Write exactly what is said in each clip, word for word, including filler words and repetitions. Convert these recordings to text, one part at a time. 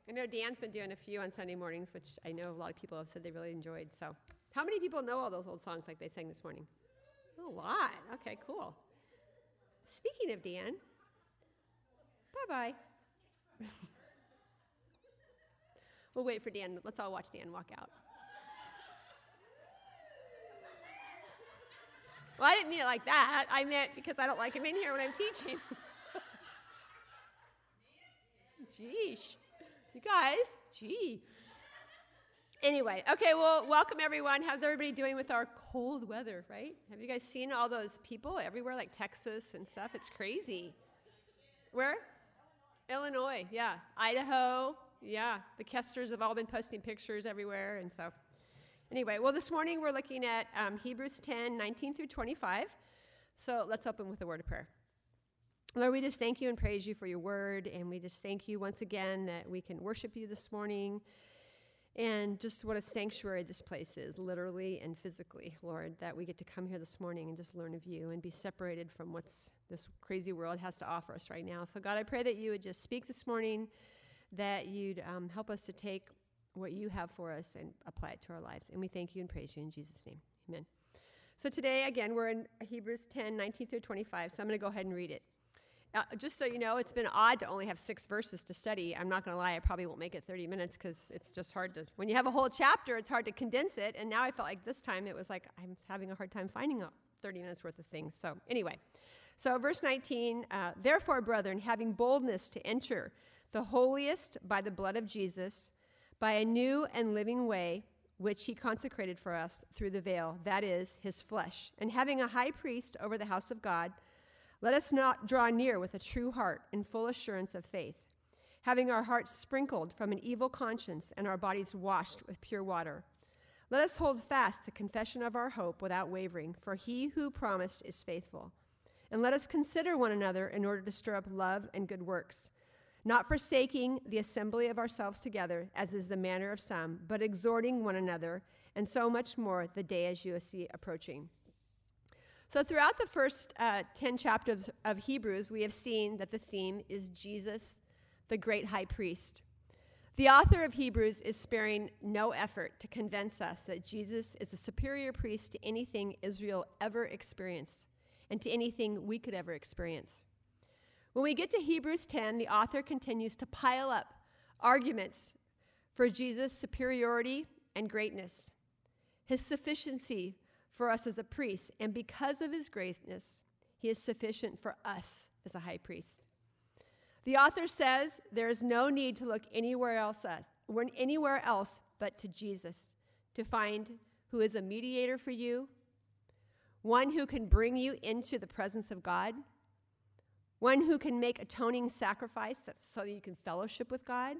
I know Dan's been doing a few on Sunday mornings, which I know a lot of people have said they really enjoyed. So how many people know all those old songs like they sang this morning? A lot. Okay, cool. Speaking of Dan, bye-bye. We'll wait for Dan. Let's all watch Dan walk out. Well, I didn't mean it like that. I meant because I don't like him in here when I'm teaching. Jeesh. You guys, gee. Anyway, okay, well, welcome everyone. How's everybody doing with our cold weather, right? Have you guys seen all those people everywhere, like Texas and stuff? It's crazy. Where? Illinois, yeah. Idaho, yeah. The Kesters have all been posting pictures everywhere, and so. Anyway, well, this morning we're looking at um, Hebrews ten, nineteen through twenty-five. So let's open with a word of prayer. Lord, we just thank you and praise you for your word, and we just thank you once again that we can worship you this morning, and just what a sanctuary this place is, literally and physically, Lord, that we get to come here this morning and just learn of you and be separated from what's this crazy world has to offer us right now. So God, I pray that you would just speak this morning, that you'd um, help us to take what you have for us and apply it to our lives. And we thank you and praise you in Jesus' name. Amen. So today, again, we're in Hebrews ten, nineteen through twenty-five, so I'm going to go ahead and read it. Uh, just so you know, it's been odd to only have six verses to study. I'm not going to lie, I probably won't make it thirty minutes because it's just hard to, when you have a whole chapter, it's hard to condense it. And now I felt like this time it was like I'm having a hard time finding out thirty minutes worth of things. So anyway, so verse nineteen, uh, therefore, brethren, having boldness to enter the holiest by the blood of Jesus, by a new and living way, which he consecrated for us through the veil, that is, his flesh, and having a high priest over the house of God, let us not draw near with a true heart in full assurance of faith, having our hearts sprinkled from an evil conscience and our bodies washed with pure water. Let us hold fast the confession of our hope without wavering, for he who promised is faithful. And let us consider one another in order to stir up love and good works, not forsaking the assembly of ourselves together, as is the manner of some, but exhorting one another, and so much more the day as you see approaching. So throughout the first uh, ten chapters of Hebrews, we have seen that the theme is Jesus, the great high priest. The author of Hebrews is sparing no effort to convince us that Jesus is a superior priest to anything Israel ever experienced and to anything we could ever experience. When we get to Hebrews ten, the author continues to pile up arguments for Jesus' superiority and greatness, his sufficiency for us as a priest, and because of his greatness, he is sufficient for us as a high priest. The author says there is no need to look anywhere else, anywhere else but to Jesus to find who is a mediator for you, one who can bring you into the presence of God, one who can make atoning sacrifice so that you can fellowship with God,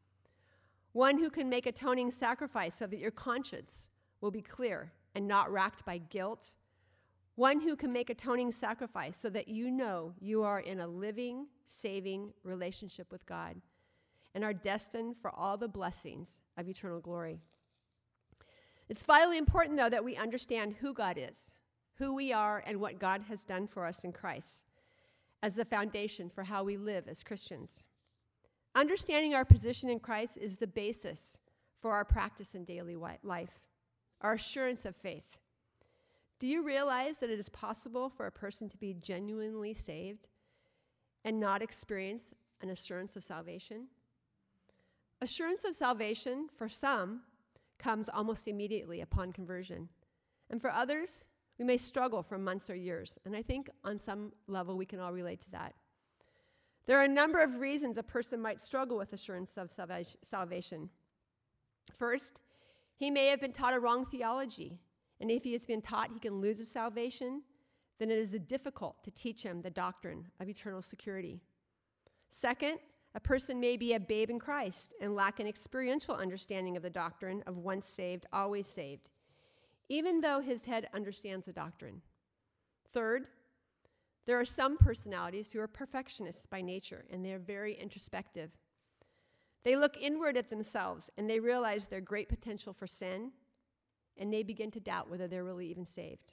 one who can make atoning sacrifice so that your conscience will be clear and not racked by guilt, one who can make atoning sacrifice so that you know you are in a living, saving relationship with God and are destined for all the blessings of eternal glory. It's vitally important, though, that we understand who God is, who we are, and what God has done for us in Christ as the foundation for how we live as Christians. Understanding our position in Christ is the basis for our practice in daily life, our assurance of faith. Do you realize that it is possible for a person to be genuinely saved and not experience an assurance of salvation? Assurance of salvation, for some, comes almost immediately upon conversion. And for others, we may struggle for months or years. And I think on some level we can all relate to that. There are a number of reasons a person might struggle with assurance of salvation. First, he may have been taught a wrong theology. And if he has been taught he can lose his salvation, then it is difficult to teach him the doctrine of eternal security. Second, a person may be a babe in Christ and lack an experiential understanding of the doctrine of once saved, always saved, even though his head understands the doctrine. Third, there are some personalities who are perfectionists by nature, and they are very introspective. They look inward at themselves, and they realize their great potential for sin, and they begin to doubt whether they're really even saved.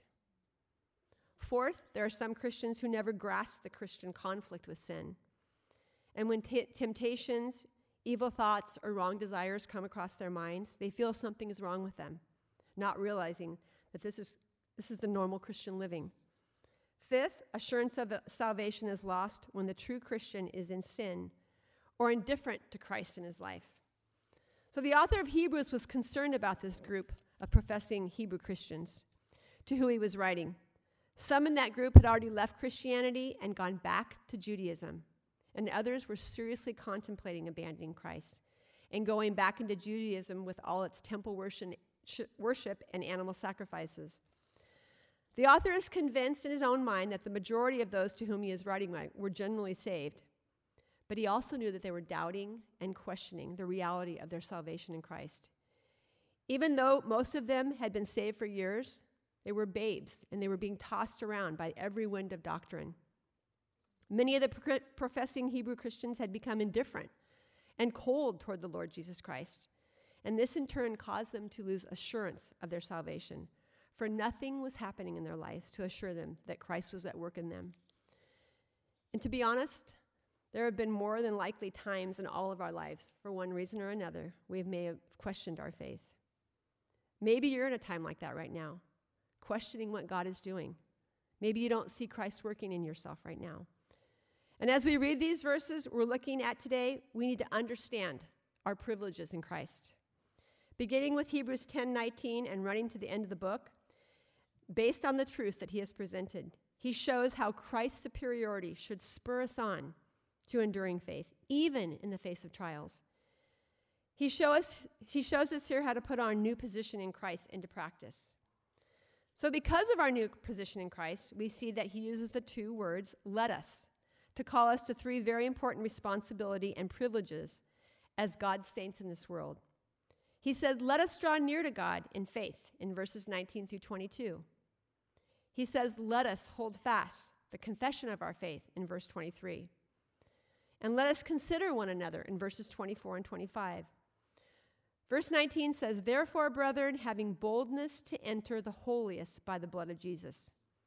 Fourth, there are some Christians who never grasp the Christian conflict with sin. And when t- temptations, evil thoughts or wrong desires come across their minds, they feel something is wrong with them, not realizing that this is, this is the normal Christian living. Fifth, assurance of salvation is lost when the true Christian is in sin or indifferent to Christ in his life. So the author of Hebrews was concerned about this group of professing Hebrew Christians to who he was writing. Some in that group had already left Christianity and gone back to Judaism, and others were seriously contemplating abandoning Christ and going back into Judaism with all its temple worship and animal sacrifices. The author is convinced in his own mind that the majority of those to whom he is writing were generally saved, but he also knew that they were doubting and questioning the reality of their salvation in Christ. Even though most of them had been saved for years, they were babes, and they were being tossed around by every wind of doctrine. Many of the pro- professing Hebrew Christians had become indifferent and cold toward the Lord Jesus Christ, and this in turn caused them to lose assurance of their salvation, for nothing was happening in their lives to assure them that Christ was at work in them. And to be honest, there have been more than likely times in all of our lives, for one reason or another, we may have questioned our faith. Maybe you're in a time like that right now, questioning what God is doing. Maybe you don't see Christ working in yourself right now. And as we read these verses we're looking at today, we need to understand our privileges in Christ. Beginning with Hebrews ten nineteen and running to the end of the book, based on the truths that he has presented, he shows how Christ's superiority should spur us on to enduring faith, even in the face of trials. He, show us, he shows us here how to put our new position in Christ into practice. So because of our new position in Christ, we see that he uses the two words, let us, to call us to three very important responsibility and privileges as God's saints in this world. He said, let us draw near to God in faith in verses nineteen through twenty-two. He says, let us hold fast the confession of our faith in verse twenty-three. And let us consider one another in verses twenty-four and twenty-five. Verse nineteen says, therefore, brethren, having boldness to enter the holiest by the blood of Jesus.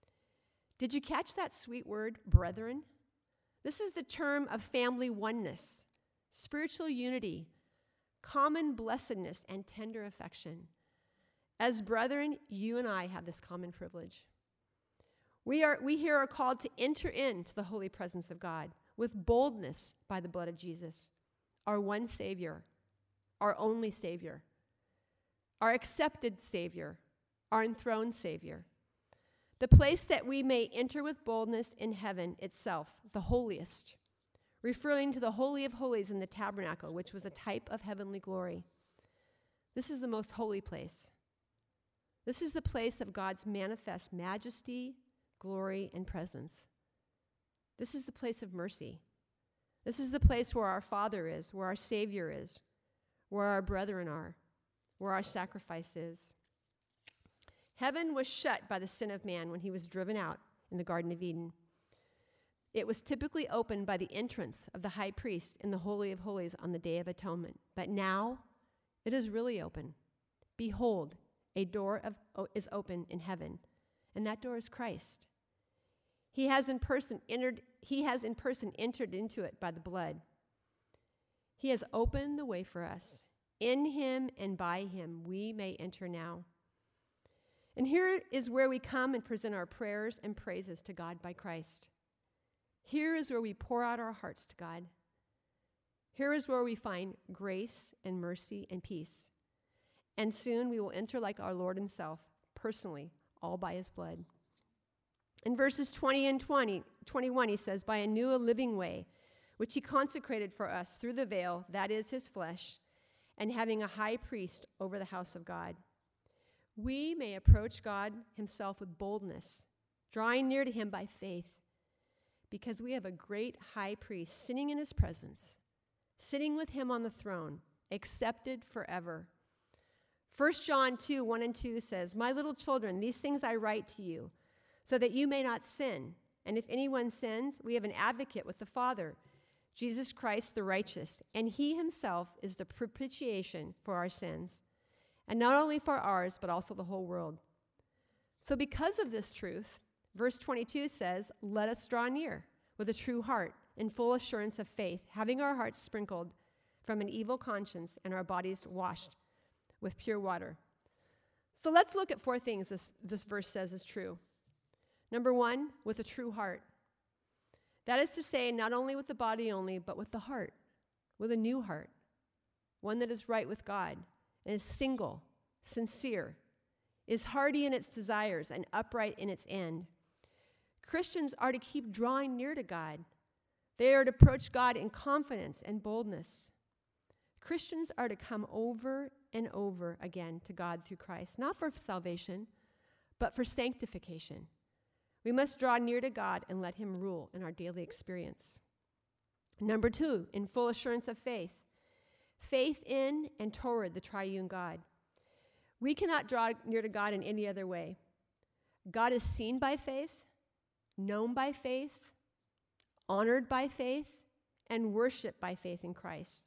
Did you catch that sweet word, brethren? This is the term of family oneness, spiritual unity, common blessedness, and tender affection. As brethren, you and I have this common privilege. We are we here are called to enter into the holy presence of God with boldness by the blood of Jesus, our one Savior, our only Savior, our accepted Savior, our enthroned Savior. The place that we may enter with boldness in heaven itself, the holiest, referring to the Holy of Holies in the tabernacle, which was a type of heavenly glory. This is the most holy place. This is the place of God's manifest majesty, glory, and presence. This is the place of mercy. This is the place where our Father is, where our Savior is, where our brethren are, where our sacrifice is. Heaven was shut by the sin of man when he was driven out in the Garden of Eden. It was typically opened by the entrance of the high priest in the Holy of Holies on the Day of Atonement. But now it is really open. Behold, a door of, oh, is open in heaven, and that door is Christ. He has in person entered, he has in person entered into it by the blood. He has opened the way for us. In him and by him we may enter now. And here is where we come and present our prayers and praises to God by Christ. Here is where we pour out our hearts to God. Here is where we find grace and mercy and peace. And soon we will enter like our Lord himself, personally, all by his blood. In verses twenty and twenty, twenty-one, he says, by a new a living way, which he consecrated for us through the veil, that is his flesh, and having a high priest over the house of God. We may approach God himself with boldness, drawing near to him by faith, because we have a great high priest sitting in his presence, sitting with him on the throne, accepted forever. First John two, one and two says, my little children, these things I write to you, so that you may not sin. And if anyone sins, we have an advocate with the Father, Jesus Christ the righteous, and he himself is the propitiation for our sins, and not only for ours, but also the whole world. So because of this truth, verse twenty-two says, let us draw near with a true heart in full assurance of faith, having our hearts sprinkled from an evil conscience and our bodies washed with pure water. So let's look at four things this, this verse says is true. Number one, with a true heart. That is to say, not only with the body only, but with the heart, with a new heart, one that is right with God and is single, sincere, is hearty in its desires and upright in its end. Christians are to keep drawing near to God. They are to approach God in confidence and boldness. Christians are to come over and over again to God through Christ, not for salvation, but for sanctification. We must draw near to God and let him rule in our daily experience. Number two, in full assurance of faith. Faith in and toward the triune God. We cannot draw near to God in any other way. God is seen by faith, known by faith, honored by faith, and worshiped by faith in Christ.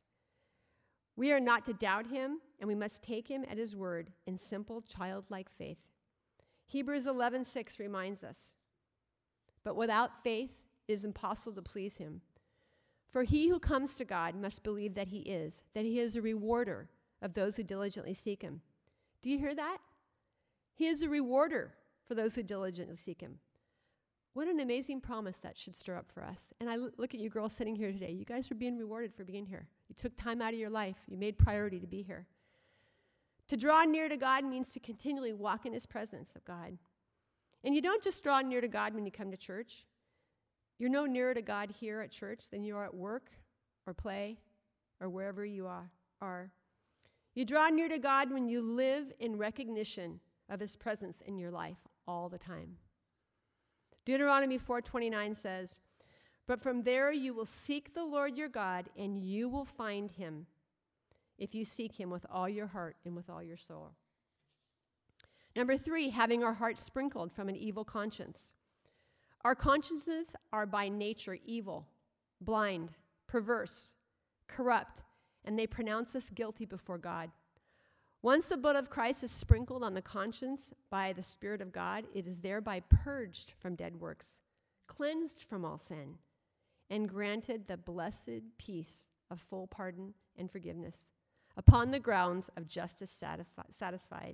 We are not to doubt him, and we must take him at his word in simple, childlike faith. Hebrews eleven six reminds us, but without faith it is impossible to please him. For he who comes to God must believe that he is, that he is a rewarder of those who diligently seek him. Do you hear that? He is a rewarder for those who diligently seek him. What an amazing promise that should stir up for us. And I l- look at you girls sitting here today. You guys are being rewarded for being here. You took time out of your life. You made priority to be here. To draw near to God means to continually walk in his presence of God. And you don't just draw near to God when you come to church. You're no nearer to God here at church than you are at work or play or wherever you are. are. You draw near to God when you live in recognition of his presence in your life all the time. Deuteronomy four twenty-nine says, but from there you will seek the Lord your God, and you will find him if you seek him with all your heart and with all your soul. Number three, having our hearts sprinkled from an evil conscience. Our consciences are by nature evil, blind, perverse, corrupt, and they pronounce us guilty before God. Once the blood of Christ is sprinkled on the conscience by the Spirit of God, it is thereby purged from dead works, cleansed from all sin, and granted the blessed peace of full pardon and forgiveness upon the grounds of justice satisfi- satisfied.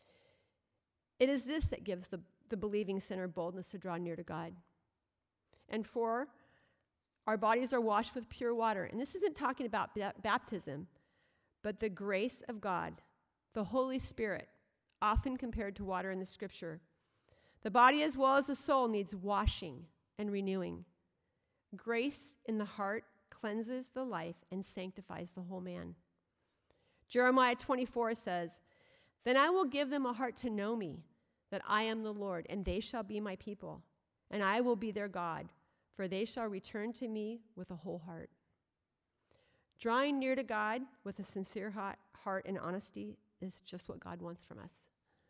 It is this that gives the, the believing sinner boldness to draw near to God. And four, our bodies are washed with pure water. And this isn't talking about ba- baptism, but the grace of God, the Holy Spirit, often compared to water in the scripture. The body as well as the soul needs washing and renewing. Grace in the heart cleanses the life and sanctifies the whole man. Jeremiah twenty-four says, then I will give them a heart to know me, that I am the Lord, and they shall be my people, and I will be their God, for they shall return to me with a whole heart. Drawing near to God with a sincere heart and honesty is just what God wants from us.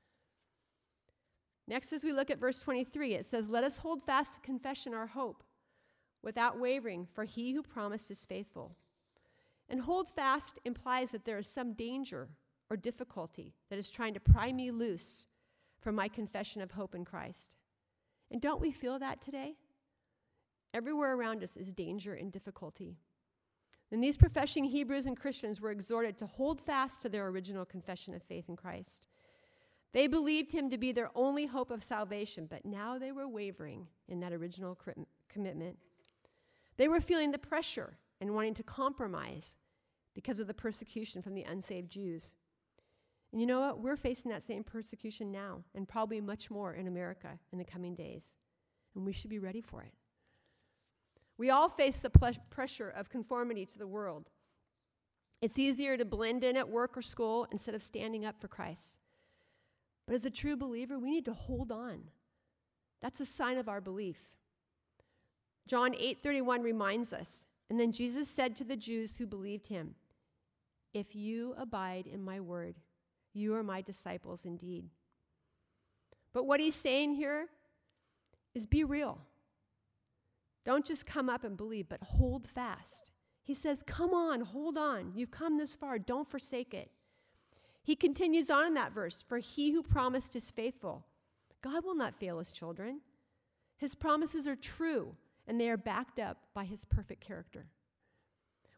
Next, as we look at verse twenty-three, it says, let us hold fast to confession our hope without wavering, for he who promised is faithful. And hold fast implies that there is some danger or difficulty that is trying to pry me loose from my confession of hope in Christ. And don't we feel that today? Everywhere around us is danger and difficulty. And these professing Hebrews and Christians were exhorted to hold fast to their original confession of faith in Christ. They believed him to be their only hope of salvation, but now they were wavering in that original commitment. They were feeling the pressure and wanting to compromise because of the persecution from the unsaved Jews. And you know what? We're facing that same persecution now, and probably much more in America in the coming days. And we should be ready for it. We all face the ple- pressure of conformity to the world. It's easier to blend in at work or school instead of standing up for Christ. But as a true believer, we need to hold on. That's a sign of our belief. John eight thirty-one reminds us, and then Jesus said to the Jews who believed him, if you abide in my word, you are my disciples indeed. But what he's saying here is be real. Don't just come up and believe, but hold fast. He says, come on, hold on. You've come this far. Don't forsake it. He continues on in that verse, for he who promised is faithful. God will not fail his children. His promises are true, and they are backed up by his perfect character.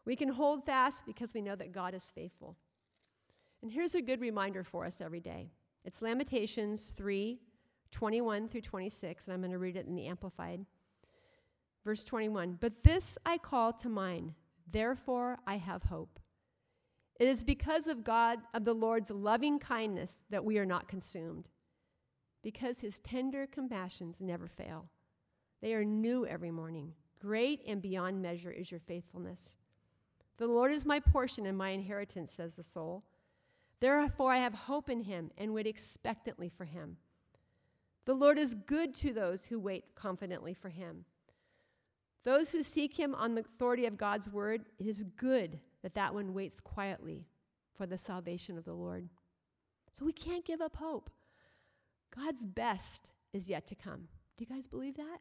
We can hold fast because we know that God is faithful. And here's a good reminder for us every day. It's Lamentations three, twenty-one through twenty-six, and I'm going to read it in the Amplified. Verse twenty-one, "But this I call to mind, therefore I have hope. It is because of God, of the Lord's loving kindness, that we are not consumed, because his tender compassions never fail. They are new every morning. Great and beyond measure is your faithfulness. The Lord is my portion and my inheritance, says the soul. Therefore I have hope in him and wait expectantly for him. The Lord is good to those who wait confidently for him. Those who seek him on the authority of God's word, it is good that that one waits quietly for the salvation of the Lord." So we can't give up hope. God's best is yet to come. Do you guys believe that?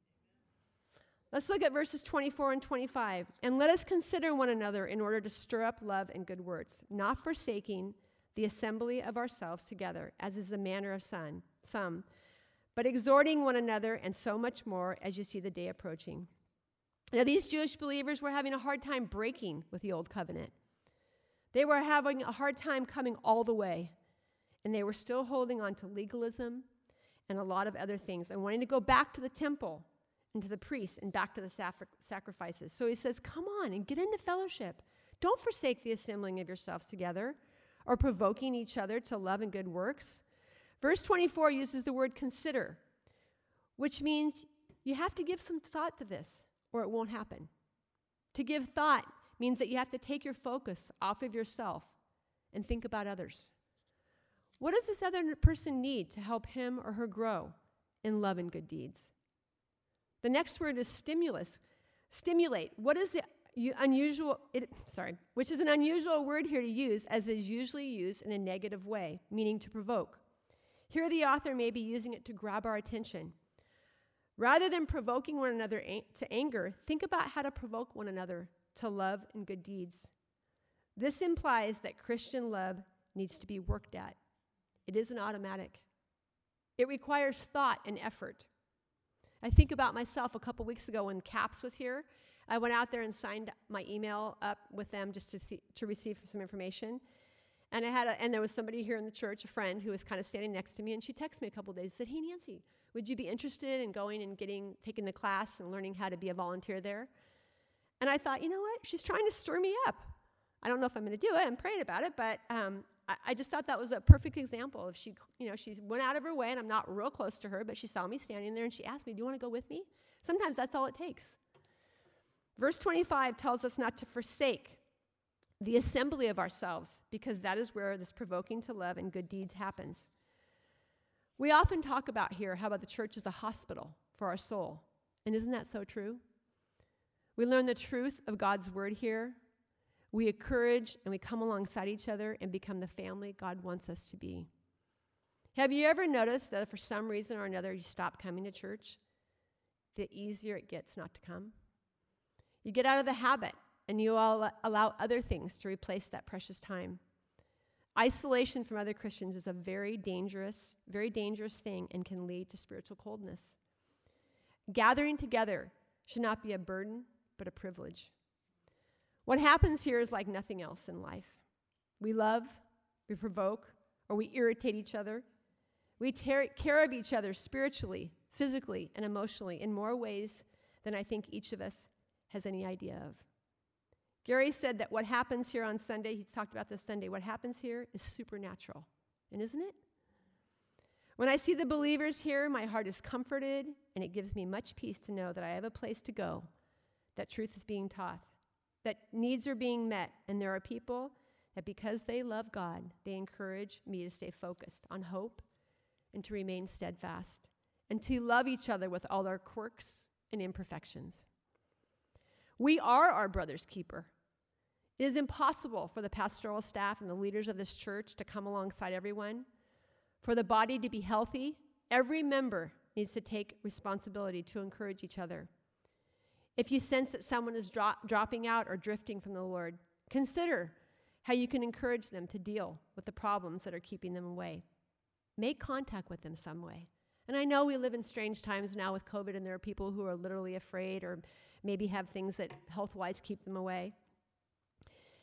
Let's look at verses twenty-four and twenty-five. "And let us consider one another in order to stir up love and good works, not forsaking the assembly of ourselves together, as is the manner of some, some, but exhorting one another, and so much more as you see the day approaching." Now, these Jewish believers were having a hard time breaking with the old covenant. They were having a hard time coming all the way, and they were still holding on to legalism and a lot of other things and wanting to go back to the temple and to the priests and back to the sacri- sacrifices. So he says, come on and get into fellowship. Don't forsake the assembling of yourselves together or provoking each other to love and good works. Verse twenty-four uses the word consider, which means you have to give some thought to this or it won't happen. To give thought means that you have to take your focus off of yourself and think about others. What does this other person need to help him or her grow in love and good deeds? The next word is stimulus. Stimulate. What is the unusual, it, sorry, which is an unusual word here to use, as it is usually used in a negative way, meaning to provoke. Here the author may be using it to grab our attention. Rather than provoking one another to anger, think about how to provoke one another to love and good deeds. This implies that Christian love needs to be worked at. It isn't automatic. It requires thought and effort. I think about myself a couple weeks ago when CAPS was here. I went out there and signed my email up with them just to see, to receive some information. And I had a, and there was somebody here in the church, a friend, who was kind of standing next to me, and she texted me a couple days and said, "Hey, Nancy, would you be interested in going and getting taking the class and learning how to be a volunteer there?" And I thought, you know what? She's trying to stir me up. I don't know if I'm going to do it. I'm praying about it, but um, I, I just thought that was a perfect example. If she, you know, she went out of her way, and I'm not real close to her, but she saw me standing there, and she asked me, "Do you want to go with me?" Sometimes that's all it takes. Verse twenty-five tells us not to forsake the assembly of ourselves, because that is where this provoking to love and good deeds happens. We often talk about here how about the church is a hospital for our soul. And isn't that so true? We learn the truth of God's word here. We encourage and we come alongside each other and become the family God wants us to be. Have you ever noticed that if for some reason or another you stop coming to church, the easier it gets not to come? You get out of the habit and you all allow other things to replace that precious time. Isolation from other Christians is a very dangerous, very dangerous thing and can lead to spiritual coldness. Gathering together should not be a burden, but a privilege. What happens here is like nothing else in life. We love, we provoke, or we irritate each other. We take care of each other spiritually, physically, and emotionally in more ways than I think each of us has any idea of. Gary said that what happens here on Sunday, he talked about this Sunday, what happens here is supernatural. And isn't it? When I see the believers here, my heart is comforted, and it gives me much peace to know that I have a place to go, that truth is being taught, that needs are being met, and there are people that because they love God, they encourage me to stay focused on hope and to remain steadfast and to love each other with all our quirks and imperfections. We are our brother's keeper. It is impossible for the pastoral staff and the leaders of this church to come alongside everyone. For the body to be healthy, every member needs to take responsibility to encourage each other. If you sense that someone is dro- dropping out or drifting from the Lord, consider how you can encourage them to deal with the problems that are keeping them away. Make contact with them some way. And I know we live in strange times now with COVID, and there are people who are literally afraid or maybe have things that health-wise keep them away.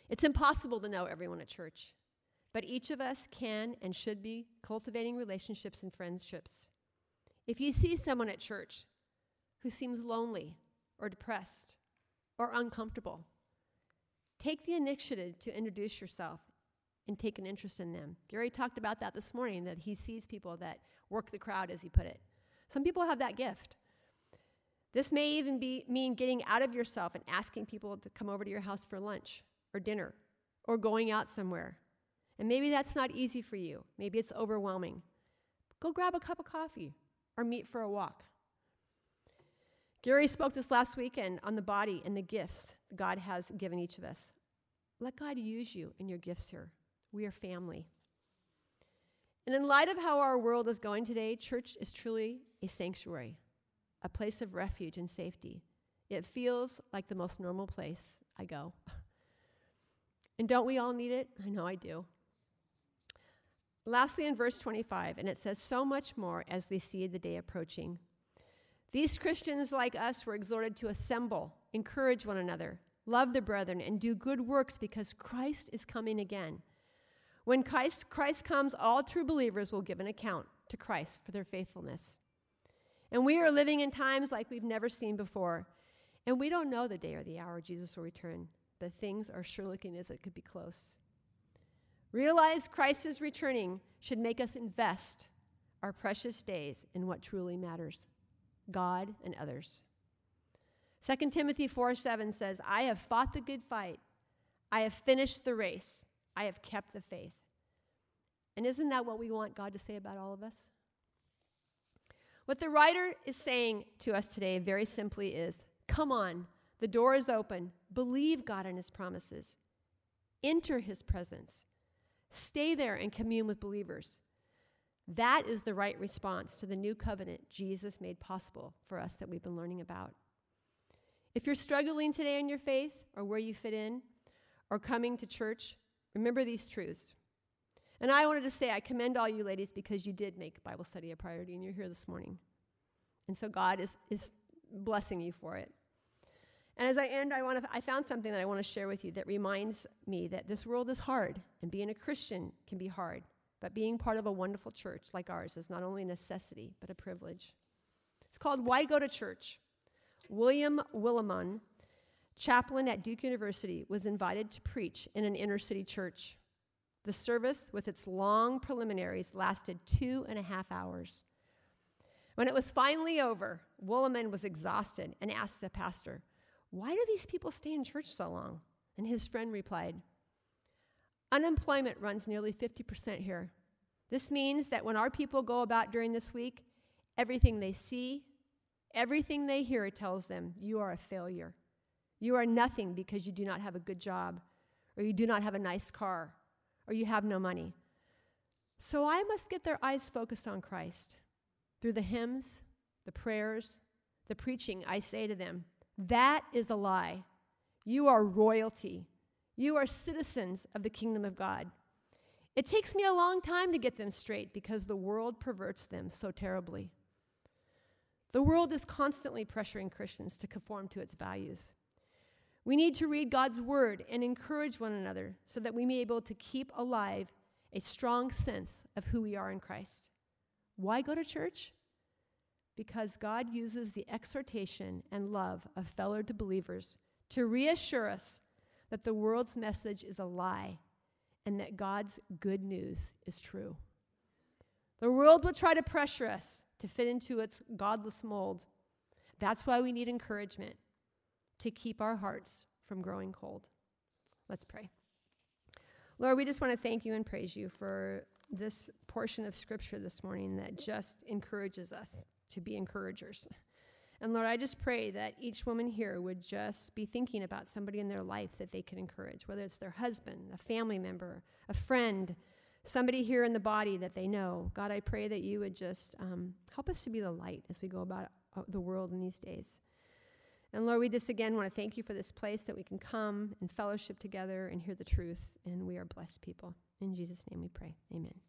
It's impossible to know everyone at church, but each of us can and should be cultivating relationships and friendships. If you see someone at church who seems lonely or depressed or uncomfortable, take the initiative to introduce yourself and take an interest in them. Gary talked about that this morning, that he sees people that work the crowd, as he put it. Some people have that gift. This may even be mean getting out of yourself and asking people to come over to your house for lunch or dinner or going out somewhere. And maybe that's not easy for you. Maybe it's overwhelming. Go grab a cup of coffee or meet for a walk. Gary spoke to us last weekend on the body and the gifts God has given each of us. Let God use you in your gifts here. We are family. And in light of how our world is going today, church is truly a sanctuary, a place of refuge and safety. It feels like the most normal place I go. And don't we all need it? I know I do. Lastly, in verse twenty-five, and it says, so much more as we see the day approaching. These Christians like us were exhorted to assemble, encourage one another, love the brethren, and do good works because Christ is coming again. When Christ, Christ comes, all true believers will give an account to Christ for their faithfulness. And we are living in times like we've never seen before. And we don't know the day or the hour Jesus will return, but things are sure looking as it could be close. Realize Christ is returning should make us invest our precious days in what truly matters, God and others. Second Timothy four seven says, I have fought the good fight. I have finished the race. I have kept the faith. And isn't that what we want God to say about all of us? What the writer is saying to us today very simply is, come on, the door is open. Believe God and his promises. Enter his presence. Stay there and commune with believers. That is the right response to the new covenant Jesus made possible for us that we've been learning about. If you're struggling today in your faith or where you fit in or coming to church, remember these truths. And I wanted to say I commend all you ladies because you did make Bible study a priority and you're here this morning. And so God is, is blessing you for it. And as I end, I want to, I found something that I want to share with you that reminds me that this world is hard, and being a Christian can be hard, but being part of a wonderful church like ours is not only a necessity, but a privilege. It's called Why Go to Church? William Willimon, chaplain at Duke University, was invited to preach in an inner-city church. The service, with its long preliminaries, lasted two and a half hours. When it was finally over, Willimon was exhausted and asked the pastor, why do these people stay in church so long? And his friend replied, unemployment runs nearly fifty percent here. This means that when our people go about during this week, everything they see, everything they hear tells them you are a failure. You are nothing because you do not have a good job, or you do not have a nice car, or you have no money. So I must get their eyes focused on Christ. Through the hymns, the prayers, the preaching, I say to them, that is a lie. You are royalty. You are citizens of the kingdom of God. It takes me a long time to get them straight because the world perverts them so terribly. The world is constantly pressuring Christians to conform to its values. We need to read God's word and encourage one another so that we may be able to keep alive a strong sense of who we are in Christ. Why go to church? Because God uses the exhortation and love of fellow believers to reassure us that the world's message is a lie and that God's good news is true. The world will try to pressure us to fit into its godless mold. That's why we need encouragement to keep our hearts from growing cold. Let's pray. Lord, we just want to thank you and praise you for this portion of Scripture this morning that just encourages us to be encouragers. And Lord, I just pray that each woman here would just be thinking about somebody in their life that they can encourage, whether it's their husband, a family member, a friend, somebody here in the body that they know. God, I pray that you would just um, help us to be the light as we go about uh, the world in these days. And Lord, we just again want to thank you for this place that we can come and fellowship together and hear the truth, and we are blessed people. In Jesus' name we pray. Amen.